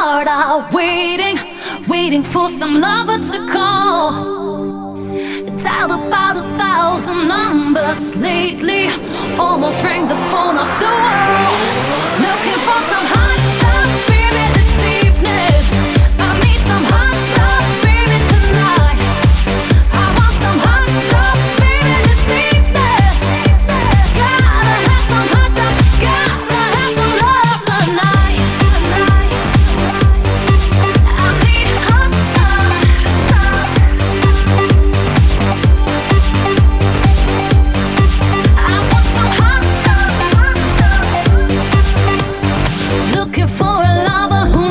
heart are waiting, waiting for some lover to call. Dialed about 1,000 numbers lately, almost rang the phone off the wall. Looking for some hot stuff, baby, this evening. I need some hot stuff, baby, tonight. I want some hot stuff, baby, this evening. Gotta have some hot stuff, gotta have some love tonight. I need hot stuff. I want some hot stuff. Looking for a lover who